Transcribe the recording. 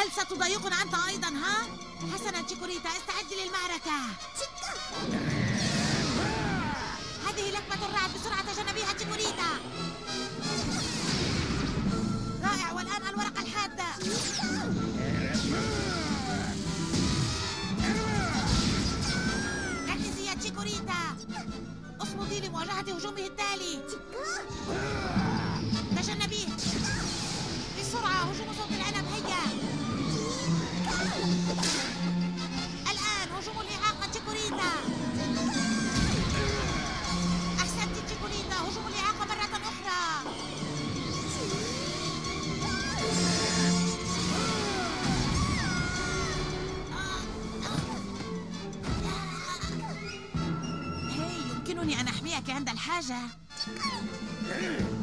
هل ستضايقنا أنت أيضا ها؟ حسنا تشيكوريتا، استعد للمعركة. هذه لكمة الرعد، بسرعة تجنبيها تشيكوريتا. رائع، والآن الورقة الحادة. ركزي يا تشيكوريتا، اصمدي لمواجهة هجومه التالي. تجنبيه بسرعة، هجوم صوت العنب، هيا. الآن هجوم الإعاقة تشيكوريتا. أحسنت تشيكوريتا، هجوم الإعاقة مرة أخرى. هي، يمكنني أن أحميك عند الحاجة.